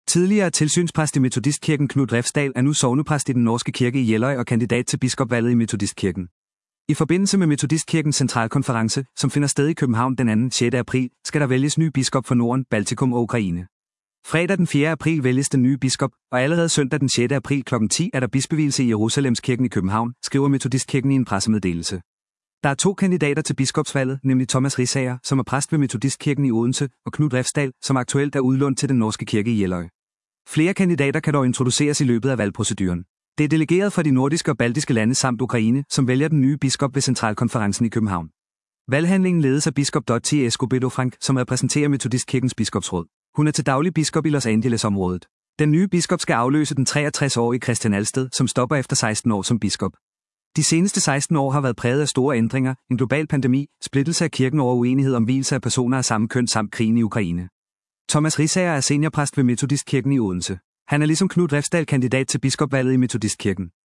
Tidligere tilsynspræst i Metodistkirken Knud Refsdal er nu sognepræst i den norske kirke i Jeløy og kandidat til biskopvalget i Metodistkirken. I forbindelse med Metodistkirkens centralkonference, som finder sted i København den 2. 6. april, skal der vælges ny biskop for Norden, Baltikum og Ukraine. Fredag den 4. april vælges den nye biskop, og allerede søndag den 6. april kl. 10 er der bispevigelse i Jerusalemskirken i København, skriver Metodistkirken i en pressemeddelelse. Der er 2 kandidater til biskopsvalget, nemlig Thomas Risager, som er præst ved Metodistkirken i Odense, og Knud Refsdal, som aktuelt er udlånt til den norske kirke i Jeløy. Flere kandidater kan dog introduceres i løbet af valgproceduren. Det er delegeret fra de nordiske og baltiske lande samt Ukraine, som vælger den nye biskop ved centralkonferencen i København. Valghandlingen ledes af biskop Dottie Escobedo Frank, som repræsenterer Metodistkirkens biskopsråd. Hun er til daglig biskop i Los Angeles-området. Den nye biskop skal afløse den 63-årige Christian Alsted, som stopper efter 16 år som biskop. De seneste 16 år har været præget af store ændringer, en global pandemi, splittelse af kirken over uenighed om vielse af personer af samme køn samt krigen i Ukraine. Thomas Risager er seniorpræst ved Metodistkirken i Odense. Han er ligesom Knud Refsdal kandidat til biskopvalget i Metodistkirken.